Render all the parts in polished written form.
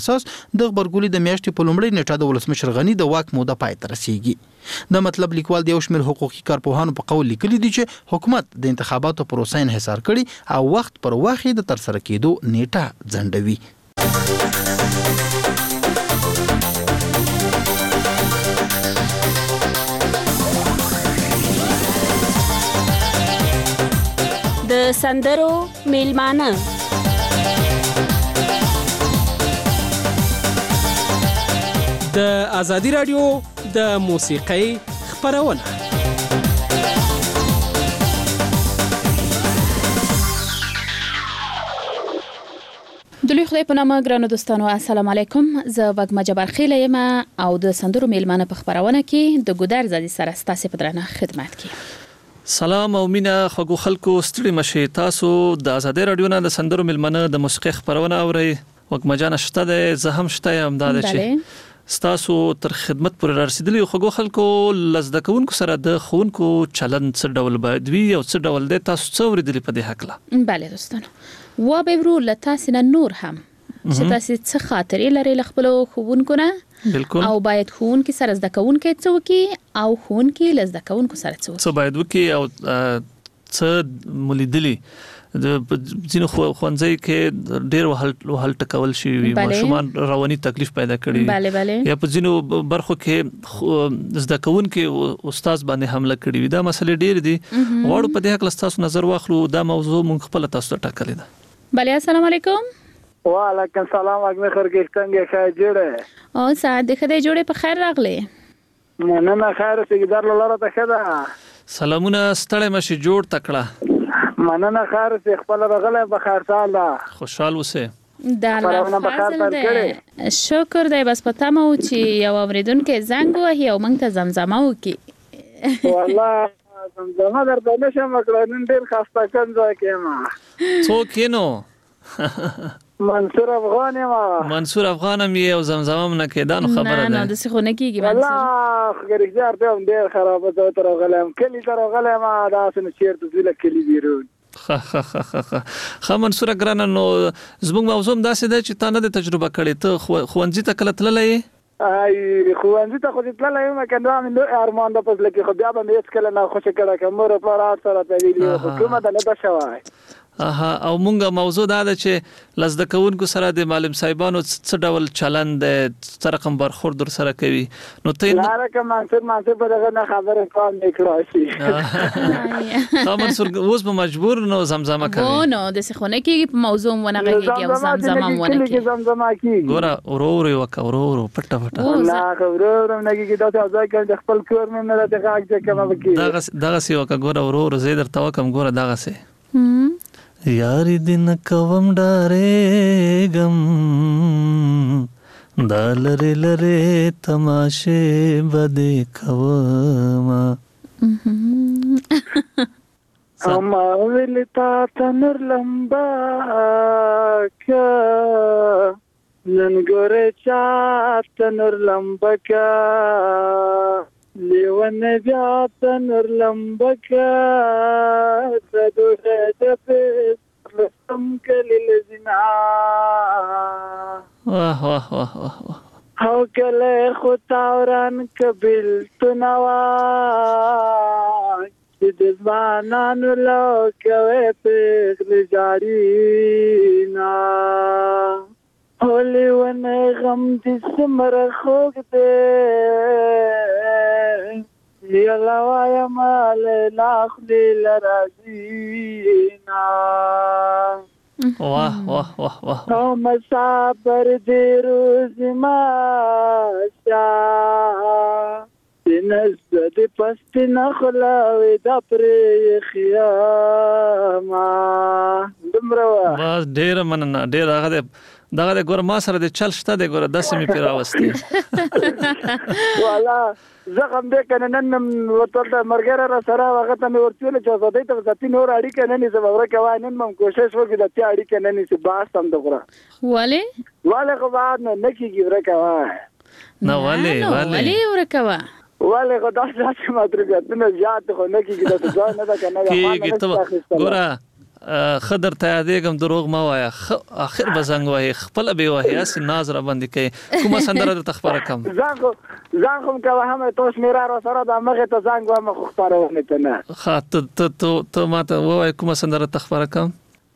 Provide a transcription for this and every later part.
اساس د غبرګولي د میاشتې په لومړۍ نیټه د ولسمشر غني د واک موده پای ته رسیږي. د مطلب لیکوال د یو شمېر حقوقي کارپوهانو په قول لیکلي دي چې حکومت د انتخاباتو پروسه انحصار کړي او وخت پر وخت د ترسره کېدو نیټه ځنډوي. د سندرو میلمانه د ازادي رادیو د موسیقۍ خپرونه. د لوی خدای په نامه ګرانو دوستانو السلام علیکم. زه وګما جبار خیل یم او د سندرو میلمانه په خپرونه کې د ګودر زادي سره ستاسو په درنه خدمت کې. سلام او مینا خوږو خلکو ستړي مشي. تاسو د ازادي رادیو نه د سندرو میلمانه د موسیقۍ خپرونه اورئ. وګما جان شته ده، زه هم شته یم. دا چې ستاسو تر خدمت پورې رسیدلی خوږو خلکو لزده کوونکو سره د خونکو چلند څه ډول باید وي او څه ډول دی، تاسو څه ورېدلی په دې هکله؟ بله دوستانو، و به ورو له تاسو نه نور هم چې تاسو څه خاطرې لرئ له خپلو ښوونکو نه، بالکل، او باید ښوونکي سره زده کوونکي څه وکړي او ښوونکي له زده کوونکو سره څه باید وکړي او څه مولیدلي. د ځینو ښوونځي کې ډېر وهل ټکول شوي، ماشومان رواني تکلیف پیدا کړي، یا په ځینو برخو کې زده کوونکي استاد باندې حمله کړي وي. دا مسلې ډېرې دي. غواړو په دې هکله ستاسو نظر واخلو. دا موضوع موږ خپله تاسو ته ټاکلې ده. بله، السلام علیکم. وعلیکم السلام. اګمه خرګې څنګه ښه جوړه او ساعت د خدای جوړه په خیر راغله. مننه. خیر سګدار لاره ته خدا. سلامونه، ستړی مشي، جوړ تکړه. مننه. خیر سي خپل رغله په خیر ساله خوشحال اوسه. دا الله فضل ده، شکر دی. بس پته مو چې یو اوریدونکو زنګ وهي او موږ ته زمزمه وکي. والله زمزمه درته نشم کړی، نن ډېر خسته کنځه کېما. څوک نو؟ منصور افغان یم. منصور افغان هم یې او زمزمه نه کېدانو خبره ده. نه داسې خو نه کېږي منصور. والله ګریزار ته هم ډېر خرابه ته تر غلم کلی تر غلم داسې نه چیرته زله کلی بیرون. خا منصور ګرانه، نو زموږ موضوع داسې ده چې تا نه د تجربه کړې. ته ښوونځي ته کله تللی یې؟ ښوونځي ته خو تللی یم، که نو مې ارمان ده په زړه کې، خو بیا به مې هېڅکله نه خوښه کړی که مور پلار سره ته ویلي خو کومه ده نه ده شوی. او مونږه موضوع دا ده چې لزده کوونکو سره د معلم صاحبانو څه ډول چلند دی، څه رقم برخورد سره کوي. نو ته لاره که منصور په دغه نه خبره کار نه کړای شي. منصور اوس به مجبور نو زمزمه کوي. نو داسې خو نه کېږي، په موضوع ونه غږېږي او زمزمه هم ونه کېږي. زمزمه کېږي. ګوره ورو ورو یې وکړه، ورو ورو پټه پټه. نه ورو ورو نه کېږي. داسې ځای کې د خپل کور مې نه راته غږ چې کومه وکړي دغسې وکړه. ګوره ورو ورو زه درته وکړم. ګوره دغسې یاری دن کوم ډارېږم، دا لرې لرې تماشې به دې کومه. اما ویل تا ته نور لمبا که نن ګورې چا ته نور لمبا که لیونه بیا ته نور لمبا که ته دوښه ډبې لسم کلی لزنا. واه واه واه واه. او کله خو تاوران که بیلتونه وای چې د ځوانانو لو کوې پېغلې جارینا. هولې ونه غم دې څومره خوږ دی، یلا وایم لیلا خولې له راځینا. واه واه واه واه. او مسافر دې روز ماشه نزد دې پست نه خلاوي دا پرې خیامه. دومره وه. بس ډېره مننه، ډېر هغه دغه د ګوره ما سره د چل شته دی. ګوره داسې مې پرې راوستې. والله زخم دې که نه نن ورته د ملګری را سره هغه ته مې ورڅولی چې ازادۍ ته ذاتي نور اړیکه نه نیسم. ورکه وایي نن به هم کوشش وکړي د تې اړیکه نه نیسي. بحث هم د غوره ولې خو بعد نه کېږي. ورکه وایي نه ولې ورکه وه ولې خو داسې مطلوبیتونه زیات خو نه کېږي. داسې ځای نه ده که نه ګوره خضر ته یادېږم دروغ ما وایه اخر به زنګ وایي خپله به وایي هسې ناز را باندې کوي کومه سندره درته خپاره کړم زنګ خو کوه هم تو شمېره راسره ده همغې ته زنګ وایم خو خپرونې ته نه ښه ته ما ته ووایه کومه سندره ته خپاره کړم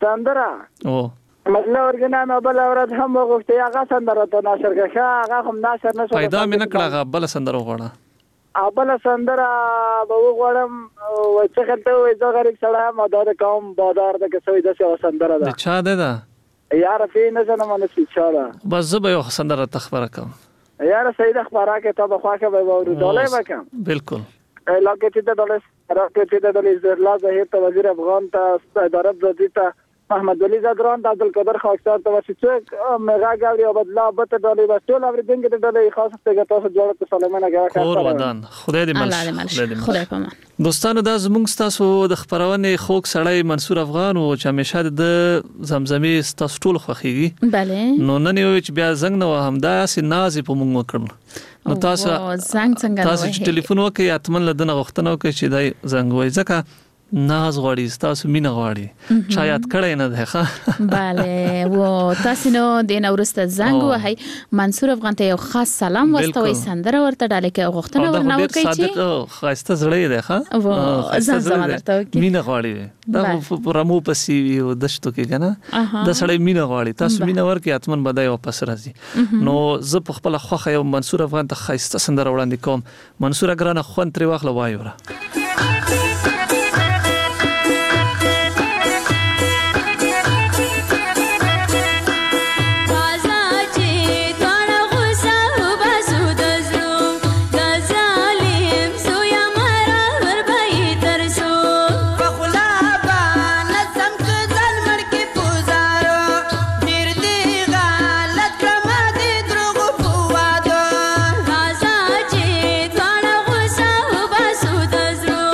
سندره مطلب ورګنا مې بله ورځ هم وغوښتې هغه سندره ته ناشر کړه ښه هغه هم ناشر نه شو پیدا مې نه کړه هغه بله سندره وغواړه بله سندره به وغواړم چې خلته وایي زه غریب سړی یم او دا د قوم بادار ده که څه وایي داسې یوه سندره ده د چا دی ده یاره پې نه ځنم نه چې چا ده بس زه به یو سندره ته خپره کوم یاره صحیح ده خپره کړې تا به خوښه به واورو ډالۍ به کړم بلکل علاقې چې د ډالۍ راکړې چې د الله ظهیر ته وزیر افغان ته اداره ذاتي ته محمد ولی زادران د عبدالقادر خاکسار ته چې څوک مغا گاوري او بدلا بت ډالۍ بس ټول اوریدونکو ته ډالۍ خاص ته تاسو جوړه ته سلامونه غواړم کور ودان خدای دې مل خدای پامان دوستانو دا زموږ تاسو د خبرونې خوږ سړی منصور افغان او چې همیشه د زمزمي تاسو ټول خوخيږي bale نو نن یو چې بیا زنګ نو همدا سي نازي په موږ وکړل نو تاسو چې ټلیفون وکړئ اتمن لدنه غوښتنه وکړئ چې دای زنګ وای ځکه ناز غواړي تاسو مینه غواړي شاید کړه نه ده ښه bale و تاسو نو د نورسته زنګ وای منصور افغان ته یو خاص سلام واستوي سندره ورته ډاله کې غوښتنه ورنه وکړي چې خاصه زړې ده ښه زمزمه درته وکړي مینه غواړي دا رمو پسې یو دشتو کې کنه د سړی مینه غواړي تاسو مینه ورکې اتمن بدای واپس راځي نو زه په خپل خوخه یو منصور افغان ته خاصه سندره وړاندې کوم منصور اگرانه خون تر واخله وایو Zro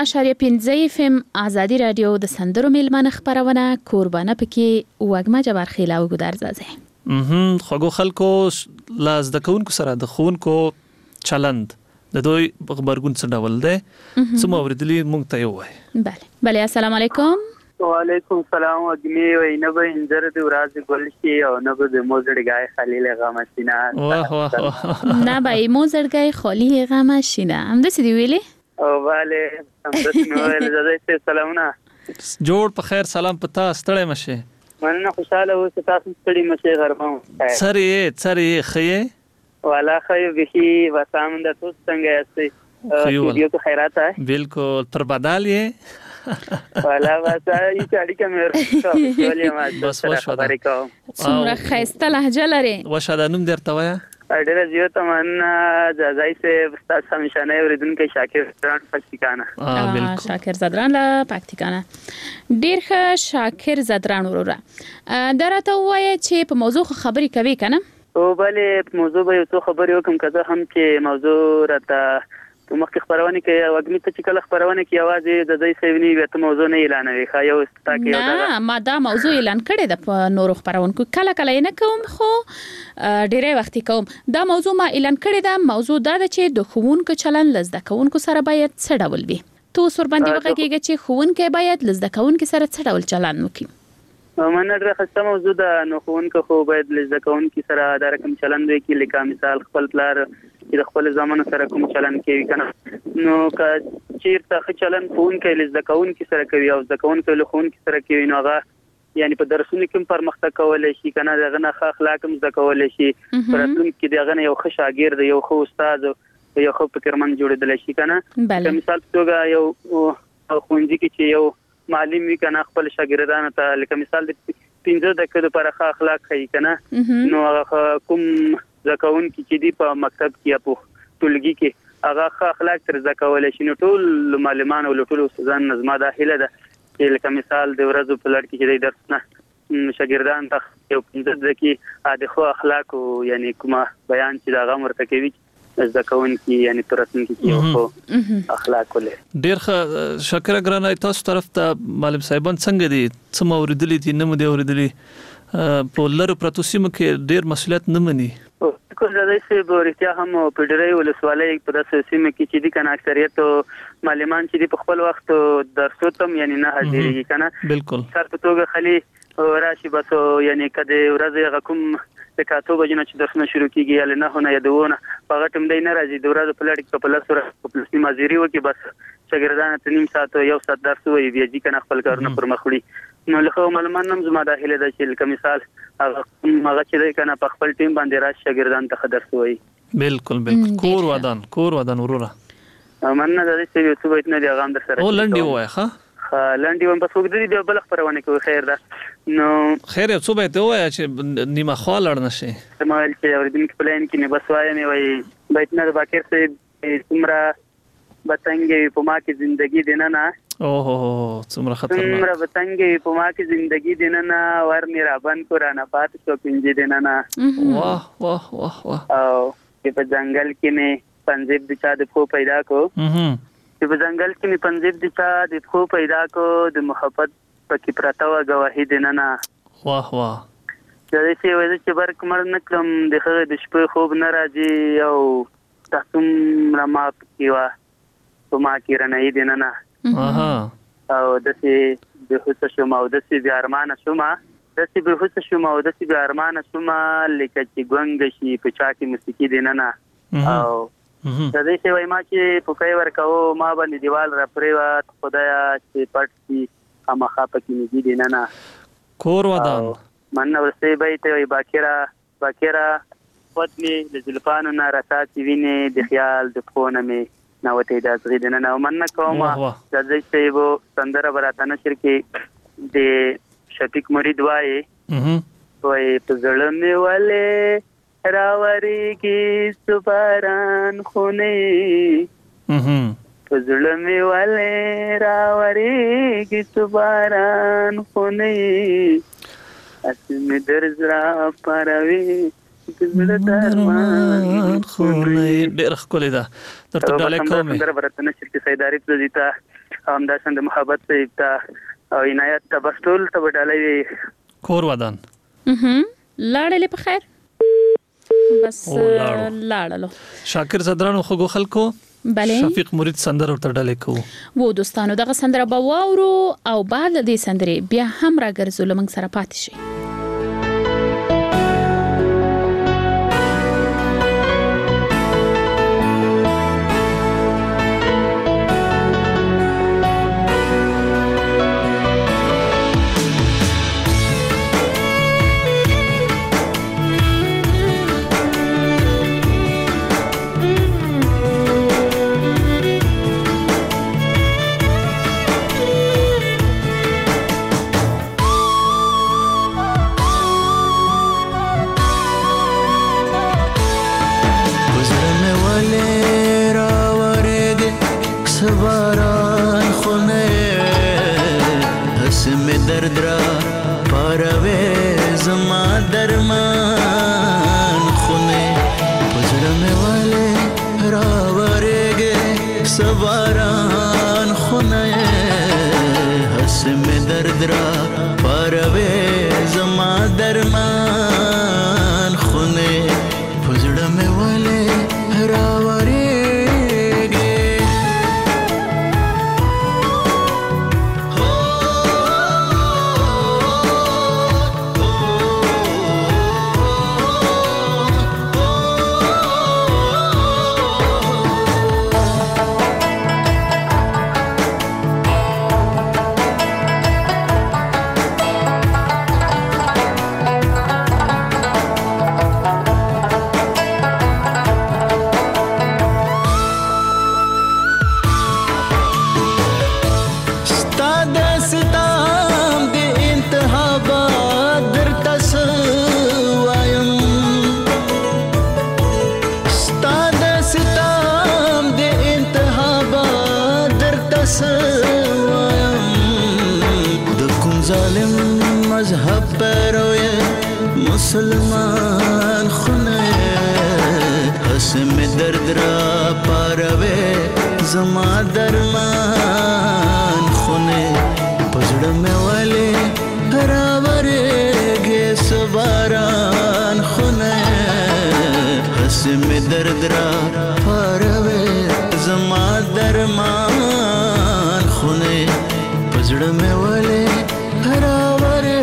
90.5 FM آزادي رادیو د سندرو میلمانه خبرونه قربانه پکې وګما جبار خیلا او ګدار زازه خوګو خلکو لاس د کونکو سره د خونکو چلند د دوی خبرګون څه ډول دی سم اوریدلی مونږ ته وای بله السلام علیکم وعلیکم السلام وګمی وای نه به انځر د ورځ ګل شي او نه به د موزړګای خلیل غمشینا واه واه نه به موزړګای خلیل غمشینا هم د سې دی ویلي او bale همدنو زده سلامونه جوړ په خیر سلام پتا ستړی مشه مننه خوشاله اوسه تاسو ستړي مشه غرمه سری خیه والا خیو بخي وسام د تاسو څنګه یاستئ ویډیو ته خیرات ہے بالکل پر بدل یې والا واسه ای چاړي کمر ولې ما بس وشو دا څومره خسته لهجه لري وشو دا نوم درته وایا ډېر زیو تمنا جزای سے استاد سمشانه اوریدونکو شاکر زدران پکتیکانا بالکل شاکر زدران لا پکتیکانا ډېر ښه شاکر زدران وروره درته وایي چې په موضوع خبرې کوي کنه او bale موضوع به یو څه خبرې وکم کزه هم چې موضوع راته مخکې خبرونه کوي وګمی ته چې کله خبرونه کوي आवाज د دې سیونی وي ته موضوع نه اعلانوي خا یو استاکي یو دا ما دا موضوع اعلان کړی د په نورو خبرونکو کله کله نه کوم خو ډیره وخت کوم دا موضوع ما اعلان کړی دا موضوع دا چې د خوونکو چلن لزده کوونکو سره باید څه ډول وي تو سر باندې وکړي چې خوونکو باید لزده کوونکو سره څه ډول چلن وکړي منه درخصه موضوع ده نو خوونکو خو باید لزده کوونکو سره دا رقم چلن وي کې لکه مثال خپل پلار د خپل ځامن سره کوم چلن کوي کنه نو که چیرته چلن خوونکو لزده کوونکو سره کوي او زده کوونکو له خوونکو سره کوي نو هغه یعنی په درسونو کې پرمختګ کولای شي کنه دغه نه اخلاق هم زده کولای شي پراتون کې دغه نه یو ښه شاګرد یو ښه استاد یو ښه فکرمن جوړېدل شي کنه مثال توګه یو خوندې کې چې یو معلم وی کنه خپل شاګردانو ته لکه مثال د 15 دقیقې لپاره ښه اخلاق کوي کنه نو هغه کوم ځکهون کې چې دی په مکتب کې په ټولګي کې هغه ښه اخلاق تر ځکولای شي نو ټول معلمان او ټول استادان نظم داخله ده چې لکه مثال د ورځو په لړ کې چې درس نه شاګردان ته یو 15 دقیقې د خو اخلاق او یعنی کومه بیان چې دا غو مرته کوي ځکهون کې یعنی ترسن کې یو اخلاق ولې ډیر ښه شکر ګرانه تاسو طرف ته معلم صاحبان څنګه دي څه اوریدلې دي نه مو دي اوریدلې په لارو پروتو سیمه کې ډیر مسولیت نه مني کو زده سي بورتیا هم په ډېرې ولسوالۍ په داسې سیمه کې چې دي کنه اکثریت معلمان چې په خپل وخت درسو تم یعنی نه حاضرېږي کنه بالکل سر په توګه خالي راشي بس یعنی کده ورځ غکم د کاتو بجنه چې درسونه شروع کیږي یا نه هونه یادونه په غټم دی نه راځي د ورځ په لړ کې په لاسره په پلسي مازيري وکي بس شاګردان ته نیم ساعت یو ساعت درس وي بیا ځي کنه خپل کارونه پر مخ وړي نو له معلومان هم زما داخله ده چې لکه مثال هغه چې کنه په خپل ټیم باندې راځي شاګردان ته درس وي بالکل کور ودان وروره مننه د دې چې یو څه نه دی غام در سره او لنډي وای ښه لاندې هم بس وګړي دی بل خبرونه کوي خیر ده نو خیر څه به ته وای چې نیمه خالړ نشي سمال چې اوریدونکو پلان کې نه بس وای مې وای بیت نه باکر ته څومره بتنګي په ما کې ژوندۍ دینه نه څومره خطرناک څومره بتنګي په ما کې ژوندۍ دینه نه ور میرا بن قرآن پات شو پنځه دینه نه واه واه واه واه او په ځنګل کې نه پنځب د چا د خو پیدا کو په ځنګل کې می پنځب د چا د خو پیدا کو د محبت پکې پراته و گواهی دینه نه واه واه دا چې وایي چې برک مړ نکلم د خغه د شپې خوب نه راځي او تاسو رما کیوا په ما کې رنه دینه نه او دسي به هوڅ شوم او دسي بیا ارمان شوم دسي به هوڅ شوم او دسي بیا ارمان شوم لکه چې ګونګ شي په چا کې موسیقي دینه نه او د دې څه وای ما چې په کوي ورکاو ما باندې دیوال را پریوات خدایا چې پټ کی امخا پکې نږدې دینه نه کور ودان من ورسې بیت وي باکرا ودني د زلفانو نه راتاتې ویني د خیال د فونه می نوته د زغیدنه نه من کومه د دې څه وو سندره براته نشر کې د شفیق مرید وای په زړه می والے راوري کې سپاران خونه په زړه می والے راوري کې سپاران خونه اسمه درزرا پروي زړه درمان خونه ډېر ښکلی ده درته ډالۍ کوم سندره براته نشر کې سیداری پزیتا همداسند محبت صاحب ته او عنایت ته بستول ته وډالې کور ودان لاړلې په خیر بس لاړلو شاکر صدرانو خو خلکو بله شفیق مرید سندره ورته ډالې کوو وو دوستانو دغه سندره به واورو او بعد دې سندرې بیا هم راګرځو لمنګ سره پاتې شي مسلمان خونه حسم درد را پاروے زما درمان خونه پزړه مې والے راورې گے سباران خونه حسم درد را پاروے زما درمان خونه پزړه مې والے راورې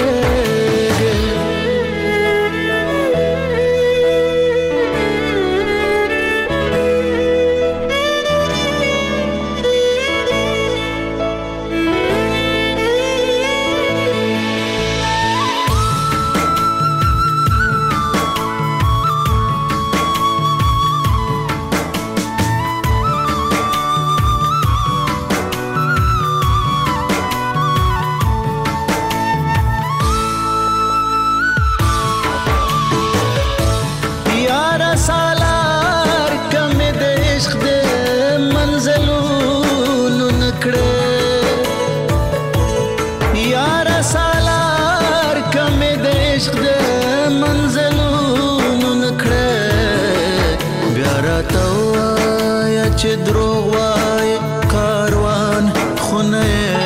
چې دروغ وای کاروان خونه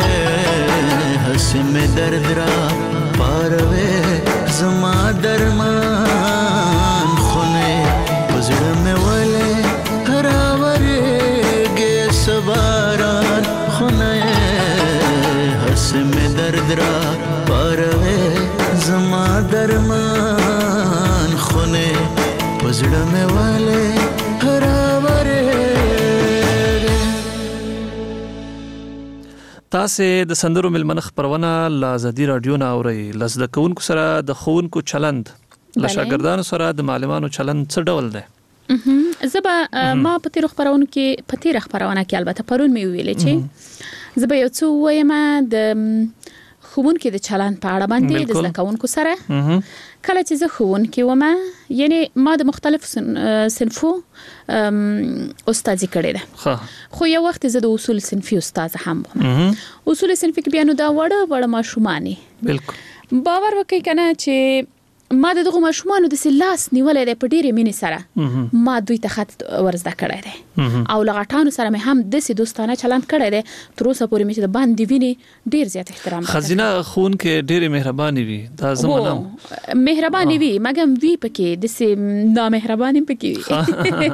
حسم درد را پاروي زما درمان خونه پزړه مې ولې راورېږي سباران خونه حسم درد را پاروي زما درمان خونه پزړه مې ولې تاسو د سندرو ملمنخ پرونه ل ازادي رادیو نه اوري لزد کوونکو سره د خوونکو چلند ل شاګردانو سره د معلمانو چلند څه ډول دی زبا ما پتی رخ پرونه کې پتی رخ پرونه کې البته پرون می ویلې چې زبا یو څو وایم د خوونکو د چلند په اړه باندې د زکونکو سره کله چې زه خوونکو ومه یعنی ما د مختلف صنفو استادي کړې ده خو یو وخت زه د اصول صنفي استاد هم وم اصول صنفي کې بیا نو دا وړه ماشومانه بالکل باور وکړئ کنه چې ما دغه ماشومان د سلاس نیولې د پډيري مینې سره ما دوی ته خط ورزده کړی دی او لغټانو سره مې هم د سي دوستانه چلند کړی دی تر اوسه پورې مې د باندې ویني ډیر زیات احترام خزینه خون کې ډېر مهرباني وي دا زمونږ مهرباني وي مګم وی پکې د سي نا مهرباني پکې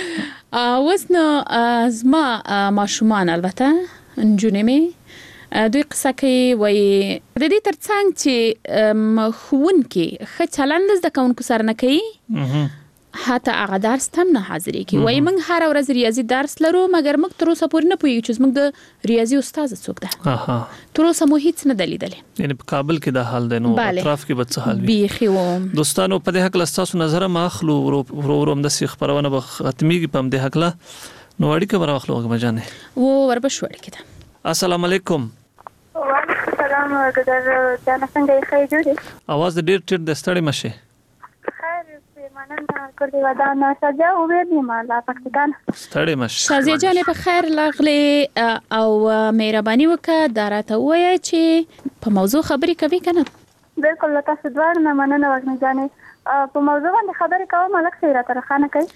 وسنه ازما ماشومان البته انجونې مې دوی قصه کوي وای د دې ترڅنګ چې خوونکي ښه چلند زده کوونکو سره نه کوي حتی هغه درس هم نه حاضرې کی وای موږ هر ورځ ریاضي درس لرو مګر موږ تر اوسه پورې نه پوهیږو چې موږ د ریاضي استاد څوک ده تر اوسه مو هیڅ نه دلیدلې یعنی په کابل کې دا حال دی نو اطراف کې به څه حال وي بیخي و دوستانو په دې حق لستاسو نظر ما اخلو وروم د سیخ خبرونه به ختميږي په دې حق لا نو اړیکه برا اخلو غمجانې و وربشو اړیکه السلام علیکم وعلیکم السلام ګدر جان څنګه ښه جوړې اواز ډېر ټیټ د ستړي مشه خیر په مننه کړی ودان سجا او وې ما پاکستان ستړي مشه شازیه جان په خیر لاغله او مهرباني وکړه دراته وای چې په موضوع خبرې کوي کنه بالکل تاسو دوار نه مننه وګڼئ جانې په موضوع باندې خبرې کوم ملک سیرا تر خانه کوي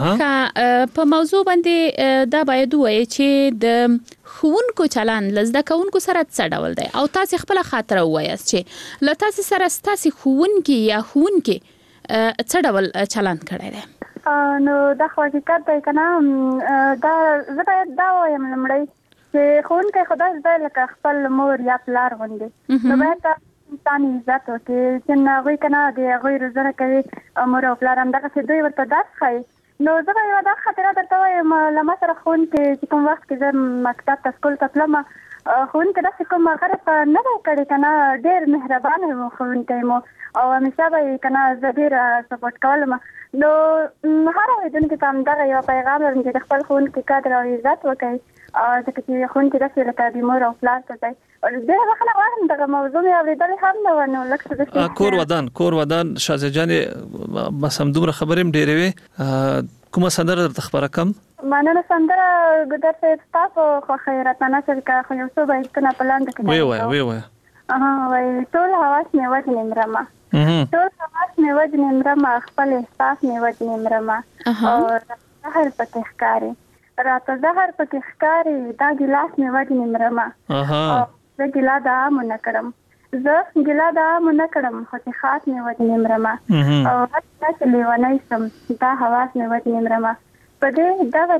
په موضوع باندې دا باید وای چې د خوونکو چلند لزده کوونکو سره څه ډول دی او تاسو خپل خاطر وایاست چې ل تاسو سره تاسو خوونکي یا خوونکي څه ډول چلند کړی دی نو دا حقیقت دی کنه دا زه باید دا وایم لمړی چې خوونکي خدای زده لکه خپل مور یا پلار غوندي نو باید انسان عزت وکړي چې هغوی کنه د هغوی روزنه کوي مور او پلار هم دغه دوی ورته درس ښایي نو زه به یو دا خاطره درته وایم له ما سره ښوونکي چې کوم وخت کې زه مکتب ته سکول ته تلم ښوونکي داسې کوم هغه راته نه دی کړی که نه ډېر مهربانه و ښوونکی مو او همیشه به یې که نه زه ډېر سپورټ کولم نو هر اورېدونکي ته همدغه یو پیغام لرم چې د خپل ښوونکي قدر او عزت وکړئ ځکه چې ښوونکي داسې لکه د مور او پلار ته دی ډېره بخښنه غواړم دغه موضوع مې اورېدلې هم نه وه نو لږ څه داسې کور ودان شازیه جانې بس همدومره خبرې هم ډېرې وې کومه سندره درته خبره کم مننه سندره ګدر صاحب ستاسو خوښه راته نشر که خو یو څو بیتونه په لاندې کې وی وایي ټول حواس مې وژنې مرمه ټول حواس مې وژنې مرمه خپل احساس مې وژنې مرمه او زهر پکې ښکاري راته زهر پکې ښکاري دا ګیلاس مې وژنې مرمه زه ګیلا د عامو نه کړم زه ګیلا د عامو نه کړم خو چې خاص مې وژنې مرمه او هر څه چې لیونی شم دا حواس مې وژنې مرمه په دې دور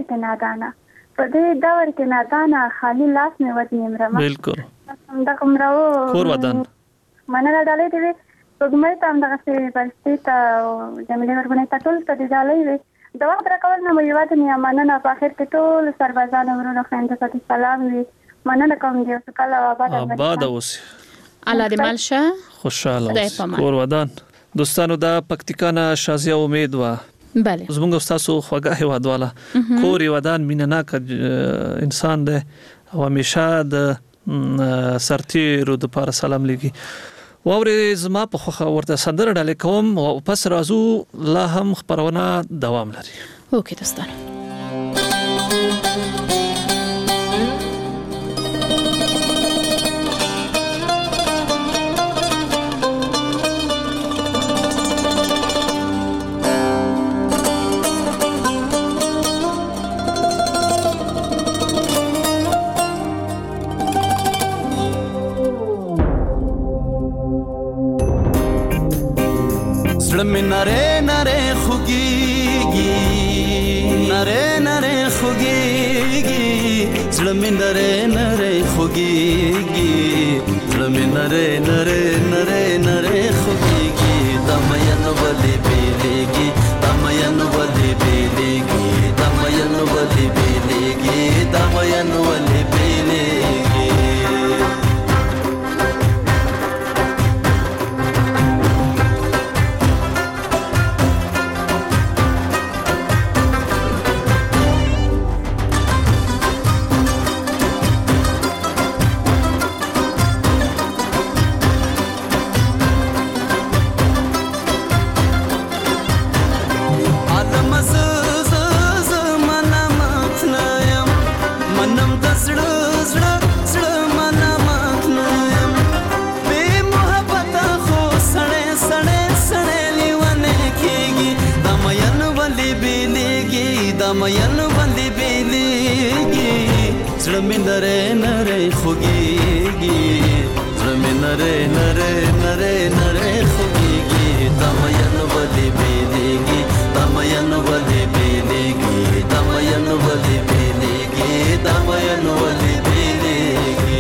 کې نادانه خالي لاس مې وژنې مرمه بالکل دغه مرو کور ودان مننه ډالۍ دې سپوږمۍ ته همدغسې بلستې ته او جمیلې وربنۍ ته ټول ته دې ډالۍ وي د وخت راکول نه مو یوازې نه مننه په آخر کې ټول سربازانو ورونو خویندو ته سلام وي مننه کوم دی اوس کله آباد اوسئ الله دې مل شه خوشاله اوسئ کور ودان دوستانو دا پکتیکا نه شازیه امید و بله زموږ استادو خوږه هیوادواله کور ودان مینناک انسان دی او همیشه د سرتیرو د پاره سلام لګي واورې زما په خوخه ورته سندره ډالې کوم او پس راځو لا هم خبرونه دوام لري اوکې دوستانو زړه مې نری خوږېږي نری خوږېږي زړه مې نری خوږېږي زړه مې نری خوږېږي دا مین ولې بیلېږي دا مین ولې بیلېږي دا مین ولې بیلېږي دا مین ولې بیلېږي دمین باندې بیلیږي زړه مې نری نری خوږیږي زړه مې نری نری نری نری خوږیږي دمین باندې بیلیږي دمین باندې بیلیږي دمین باندې بیلیږي دمین باندې بیلیږي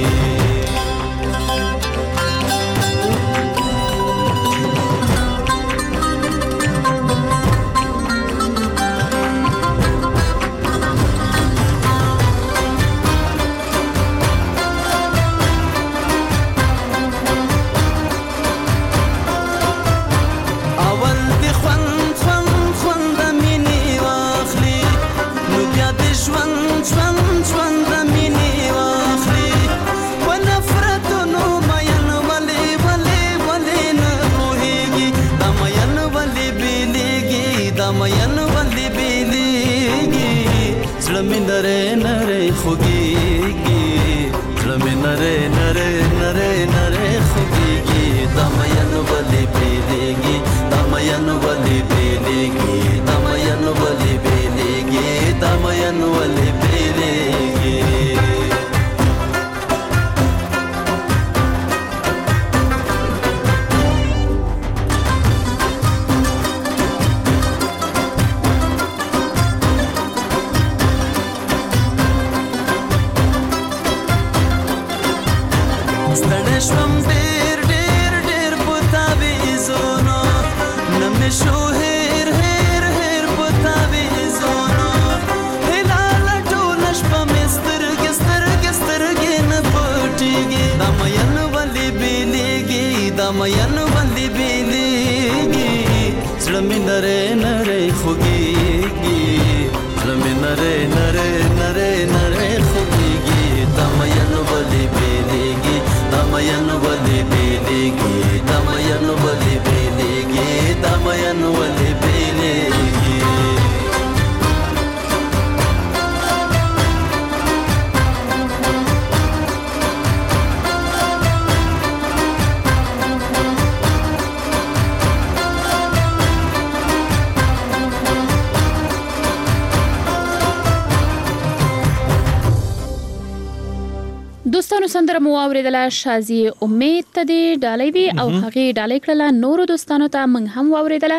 دمین باندې بیلیږي زړه مې نری نری خوږیږي زړه مې نری نری نری نری خوږیږي دمین باندې بیلیږي دمین باندې بیلیږي دمین باندې بیلیږي دمین باندې بیلیږي شوم ډېر ډېر ډېر پتا ویزونو نمې شو هېر هېر هېر پتا ویزونو هلال ټول شپه مې سترګې سترګې سترګې نه پټېږي دمین باندې بیلیږي دمین باندې بیلیږي زړه مې نری نری خوږیږي زړه مې نری نری نری نری خوږیږي دمین باندې بیلیږي دمین باندې بیلیږي دمین باندې بیلیږي دمین باندې بیلیږي دوستانو سندره مو اوریدله شازي امید ته دی ډالۍ وی او هغه ډالۍ کړله نورو دوستانو ته موږ هم اوریدله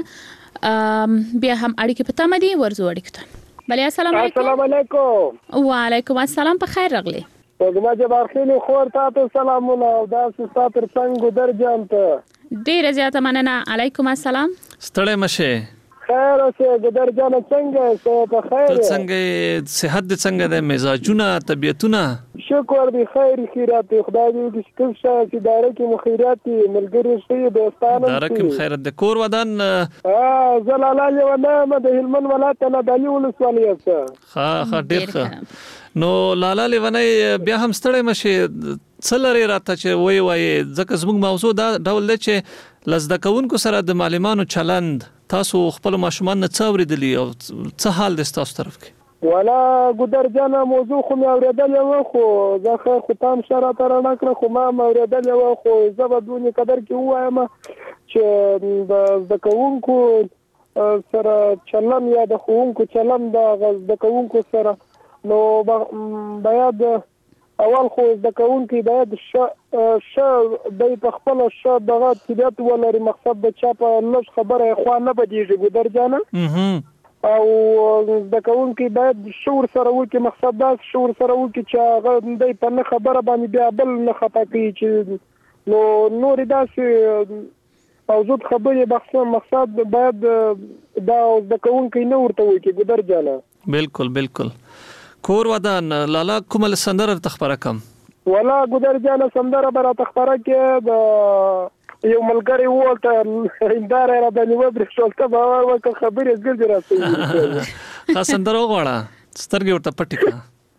بیا هم اړیکې پته مدي ورزو اړیکې ته بلې السلام علیکم السلام علیکم وعلیکم السلام په خیر راغلی وګما جبار خېلو خور تاسو سلامونه او دا ستاسو څنګه درجام ته ډیره زیاته مننه علیکم السلام ستړی مشه خیر اوسه ګدر جان څنګه په خیر څنګه صحت دې څنګه ده مزاجونه طبيعتونه شکر دی خیر خیرات خدای دې شکر شه چې داره کې مخیرات ملګری شي دوستانو داره کې خیرت د کور ودان زلاله ونه د هلمند ولایت نه دلی ولسوالۍ څه ها ډیر ښه نو لالا لیونه بیا هم ستړی مشه څلری راته چې وای ځکه زموږ موضوع دا ډول دی چې لزده کوونکو سره د معلمانو چلند تاسو خپل ماشومان نه څاوریدلی او څه حال د تاسو طرف کې ولا ګدر جان موضوع خو مې اوریدل و خو زه خیر خو تام شره تر نه کړ خو ما اوریدل و خو زبدونی قدر کې وایم چې د کوونکو سره چلن یا د خوونکو چلن د کوونکو سره نو باید اول خو د کوونکو باید ش د خپل ش دغه طبيعت ولري مقصد د چا په لږ خبره خو نه بدیږي ګدر جان او د کوونکو باید شعور سره وکي مقصد دا شعور سره وکي چې هغه د په نه خبره باندې بیا بل نه خطا کوي چې نو نور داسې موجود خبرې بحث مقصد باید دا د کوونکو نه ورته وکي ګدر جان بالکل بالکل کور ودان لالا کومل سندره تخبره کم ولا ګدر جان سندره برا تخبره کې د یو ملګری وته اندار را د نیو برښتولته باور وکړ خبرې ګرځي راځي خاصندره وغواړه سترګې ورته پټی کا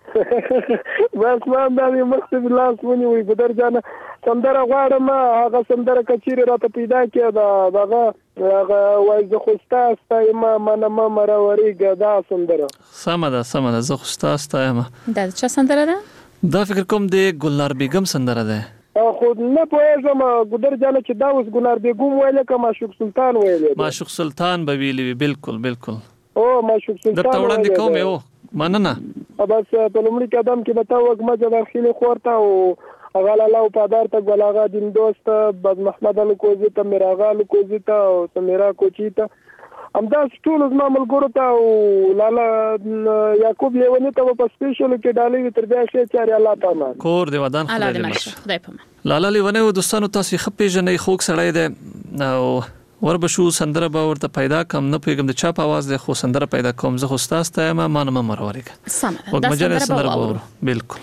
بس ما باندې مخته لاس ونی وي ګدر جان سندره غواړم هغه سندره کچيري راته پیدا کړه دغه وای زه خوستا استایم ما مروري ګدا سندره سمه ده زه خوستا استایم دا څه سندره ده دا فکر کوم د ګلنار بیگم سندره ده خو نه پوهېږم ګدر جان چې دا اوس ګلنار بیگم ویل که معشوق سلطان ویل معشوق سلطان به ویلی بالکل او مشوق سلطان د توړاندې کوم یو مننه بس په لومړي قدم کې به تا وګمه داخلي خورته او اغالا الله پادار ته ګلاغا دین دوست بد محمد الکوزی ته میراغا الکوزی ته او سمیرا کوچی ته همدا ټول زما ملګرو ته او لالا یعقوب لیونی ته په سپیشل کې ډالې تر بیا شي چې الله تعالی کور دی ودان الله دې مخ خدای په لالا لیونی و دوستانو تاسو خپې جنې خوک سړی دی او وربشو سندره به ورته پیدا کم نه پیګم د چاپ आवाज د خو سندره پیدا کوم زه خو ستاسو ته ما مانم مرورګه سم دا سندره به بالکل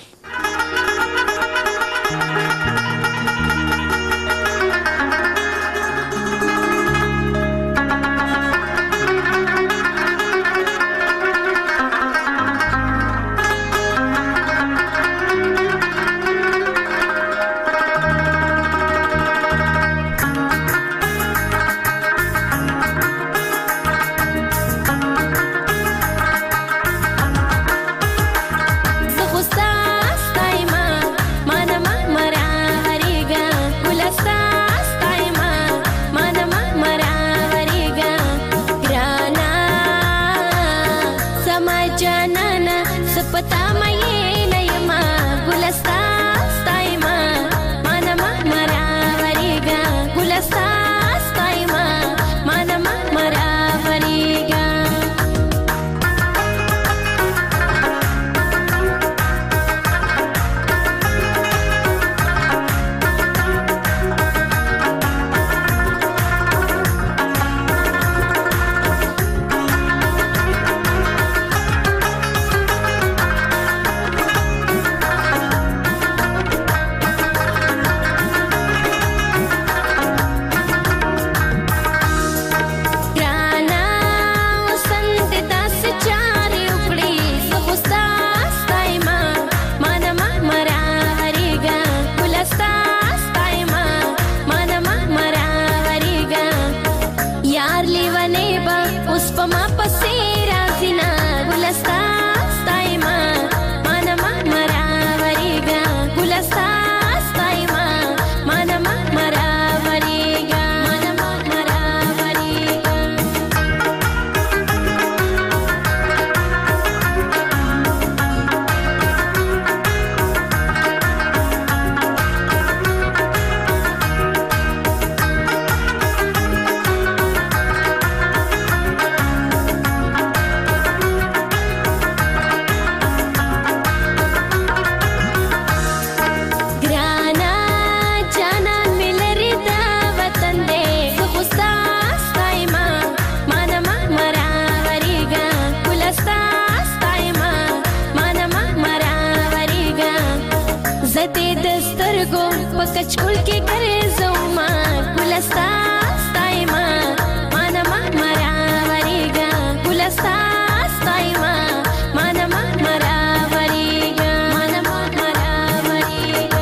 کچکول کې ګرځو ما ګلستا ستایما مانا ما مرا وریګا ګلستا ستایما مانا ما مرا وریګا مانا ما مرا وریګا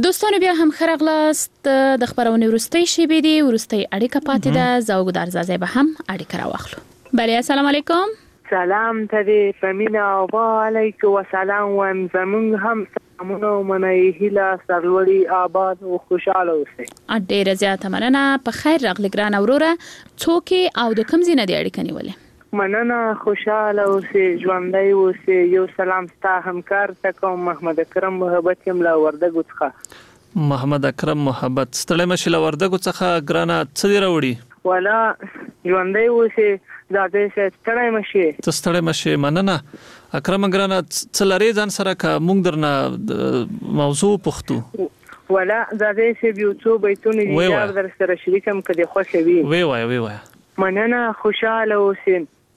دوستانو بیا هم خرغلاست د خبرونه ورستي شي بيدي ورستي اړیکه پاتې ده زوګدار زازه به هم اړیکه راوخلو. بله السلام علیکم. سلام ته فامینا او علیکم السلام و زمون هم سلامونه منای هیله سرلوړي آباد او خوشاله اوسئ. ډیره زیاته مننه. په خیر راغلی ګران اوروره. څوک او د کوم ځای نه دی اړیکه نیولې؟ مننه خوشاله اوسئ ژوندۍ اوسئ. یو سلام ستا همکار ته کوم محمد اکرم محبت یم لا وردګو څخه. محمد اکرم محبت ستړی مشه لا وردګو څخه ګرانه څه دی راوړي؟ ولا ژوندۍ اوسئ زاده ستړی مشه. ته ستړی مشه مننه. اکرم ګرانه څه لري ځان سره کا مونږ درنه موضوع پختو ولا زاده سی بیو څو بیتونه دي در سره شریکم کدي خوشوي. وی وای مننه خوشاله اوسئ.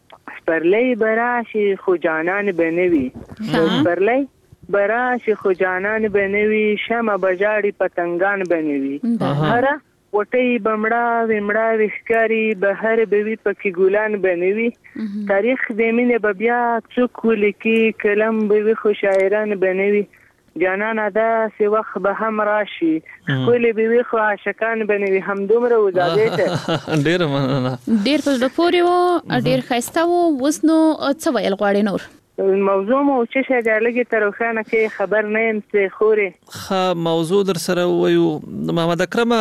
سپرلی براشي خو جانان بنوي. سپرلی براشي خو جانان بنوي. شمع بجاړي پتنګان بنوي. هر وټي بمړا ومړا وښکاری بهر بوي پکې ګلان بنوي. تاریخ د مینې بیا څوک لیکي کلم بوي خو شاعران بنوي. جانان ادا سی وخت به هم راشي کولی بيوي خو عاشقان بنوي هم دومره وزاده ته. ډیر مننه. ډیر په پوري و ډیر خسته و وسنو څه ویل غواړي نور؟ موضوع مو چې شه د لګي تروخانه کې خبر نه يم څه خوري. موضوع در سره ویو محمد اکرم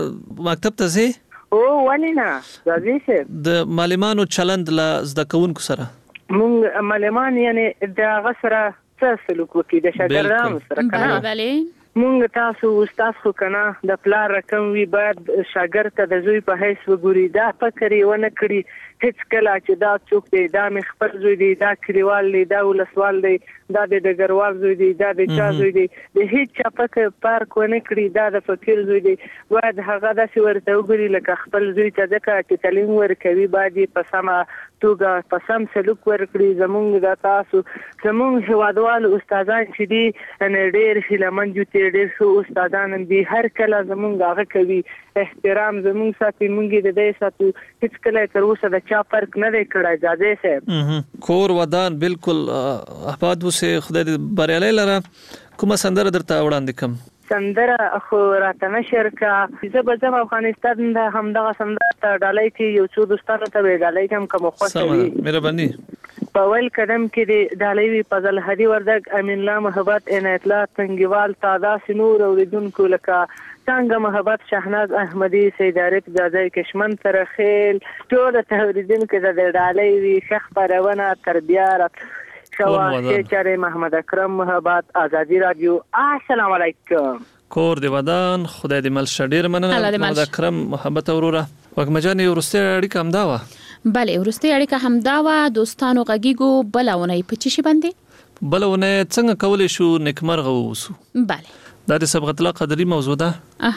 مکتب ته زی او ولینا راځي شه د معلمانو چلند لا زده کوونکو سره مونږ معلمان یعنی د غسره سلوک وکي د شاګردانو سره کنه. مونږ تاسو استاد خو کنه د پلار رقم وی بعد شاګرد ته د زوی په حیث وګوري. دا فکر یې ونه کړی هیڅ کله چې دا څوک دی دا مې خپل زوی دی دا کلیوال دی دا ولسوال دی دا د ډګروال زوی دی دا د چا زوی دی د هیڅ چا فکر پارک ونه کړی دا د فقیر زوی دی. باید هغه داسې ورته وګوري لکه خپل زوی ته ځکه چې تعلیم ورکوي باید په سمه توګه په سم سلوک ورکړي. زمونږ د تاسو زمونږ هیوادوال استادان چې دي ډېر هیلهمند دي ډېر ښه استادان دي. هر کله زمونږ هغه کوي احترام زمونږ ساتي مونږ د دې ساتو. هیڅ کله تر اوسه د چا فرق نه دی کړی. جاده صاحب کور ودان بالکل آباد وسه خدای دې بریالي لره. کومه سندره درته وړاندې کوم؟ سندره خو راته نشر کا زه به زم افغانستان د همدغه سندره ته ډالۍ کې یو څو دوستانو ته ډالۍ کوم کوم خوشالي مهرباني. په ول قدم کې د ډالۍ وی فضل هدي وردګ امین الله محبت عنایت الله تنګیوال تادا سنور اوریدونکو لکه څنګه محبت شهناز احمدی سید عارف زاده کشمن ترخیل ټول ته اوریدونکو د ډالۍ وی شخ پرونه تربیات شواهد چاره محمد اکرم محبت آزادی رادیو. السلام علیکم. کور دی ودان خدای دې مل شډیر مننه محمد اکرم محبت اوروره. وګمجاني ورسته اړیکه هم دا و. بله ورسته اړیکه هم دا و. دوستانو غږیګو بلونه په چی شي باندې بلونه څنګه کولې شو نیکمرغه ووسو. بله دا د سبقت الله قدرې موضوع ده.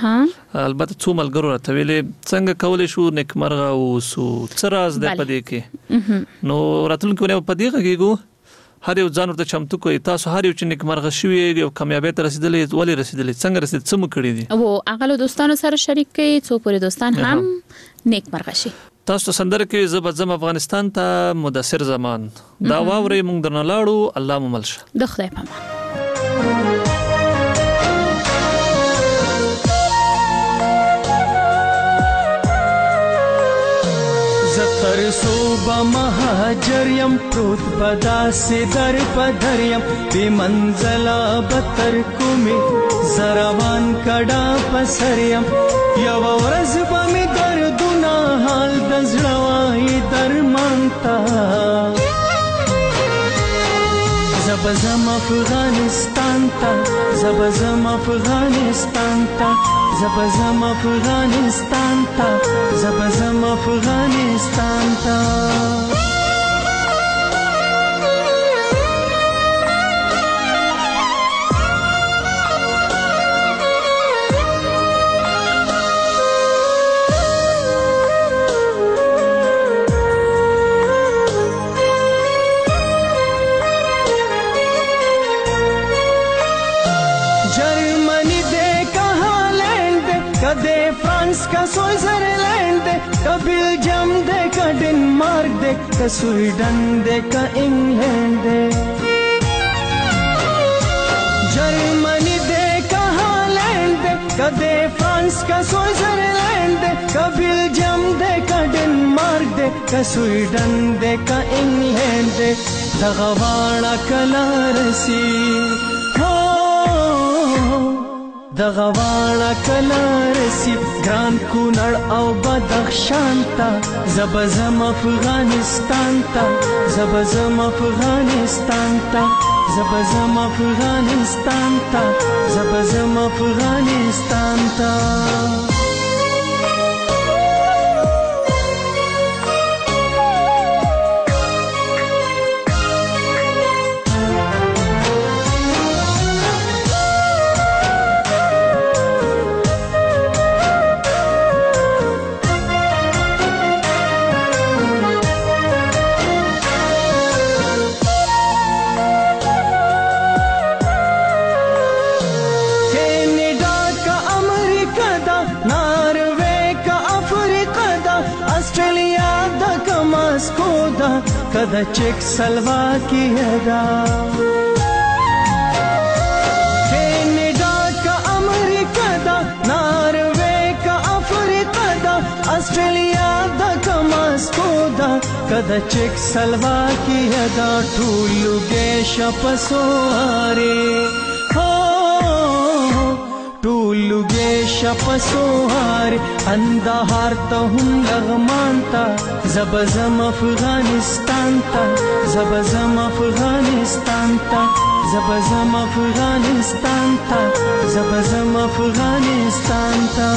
البته څو ملګرو راته ویلې څنګه کولې شو نیکمرغه ووسو څه راز ده پدې کې. نو راتلونکو نه پدې غږیګو هر یو ځان ورته چمتو کوي. تاسو هر یو چې نیکمرغه شوی یو کامیابی ته رسیدلې ولې رسیدلې څنګه رسید څه مو کړی دي او هغه دوستانو سره شریک کړي څو پورې دوستان هم نیکمرغه شي. تاسو سندره کې زبر افغانستان ته مدثر زمان دا واوري مونږ درنه لاړو. الله مو ملشه د خدای پامان. زتر صوبه مهاجر یم پروت بدا سدر پدر یم بی منزلا بتر کومی زروان کډا پسر یم یو ورځ به می دردونه حال د زړوای درمان تا زبزم افغانستان تا زبزم افغانستان تا زبزم افغانستان تا زبزم افغانستان تا का स्विट्जरलैंड दे का बेल्जियम दे का डेनमार्क दे का स्वीडन दे का इंग्लैंड दे जर्मनी दे का हॉलैंड फ्रांस का स्विट्जरलैंड दे, का बेल्जियम दे, का डेनमार्क दे, का स्वीडन दे, का इंग्लैंड दे, दगा वाड़ा कला रसी हो, दगा वाड़ा कला रसी ग्रान कूनड़ او بدخشان تا زبزم افغانستان تا زبزم افغانستان تا زبزم افغانستان تا زبزم افغانستان تا कदा चेक स्लोवाकिया दा कनाडा का अमेरिका दा नॉर्वे का अफ्रीका दा ऑस्ट्रेलिया दा का मॉस्को दा कदा चेक स्लोवाकिया दा ठूलू गेश पसोहारे हो टूलू गेश पसोहारे अंधार तो हम लगमानता زبزم افغانستان تا زبزم افغانستان تا زبزم افغانستان تا زبزم افغانستان تا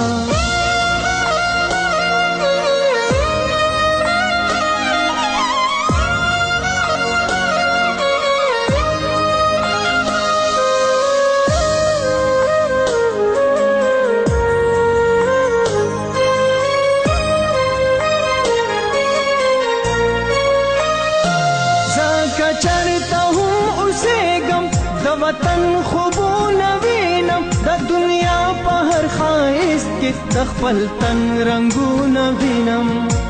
वतन खूबों नवीनम द दुनिया पहर खाइस के दखपल तन रंगू नवीनम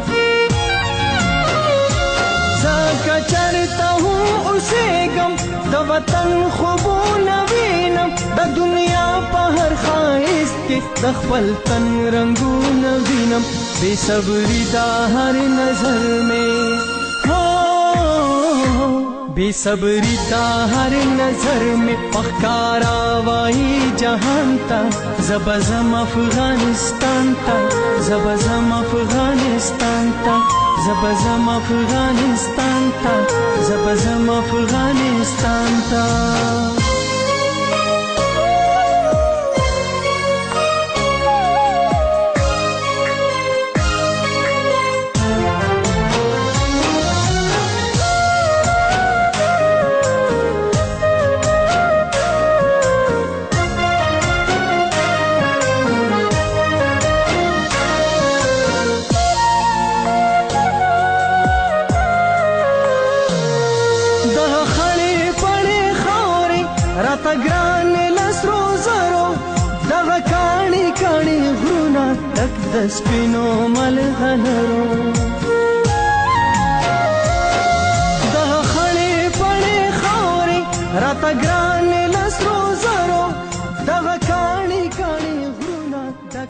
जाका चरता हूँ उसे गम द वतन खूबों नवीनम द दुनिया पहर खाइस के दखपल तन रंगू नवीनम बेसब्री दा हर नजर में बेसब्री ता हर नजर में पखारा वाही जहान ता जबजम अफगानिस्तान ता जबजम अफगानिस्तान ता जबजम अफगानिस्तान ता जबजम अफगानिस्तान ता د سپینو ملغلرو د خړې پړې خاورې راته ګران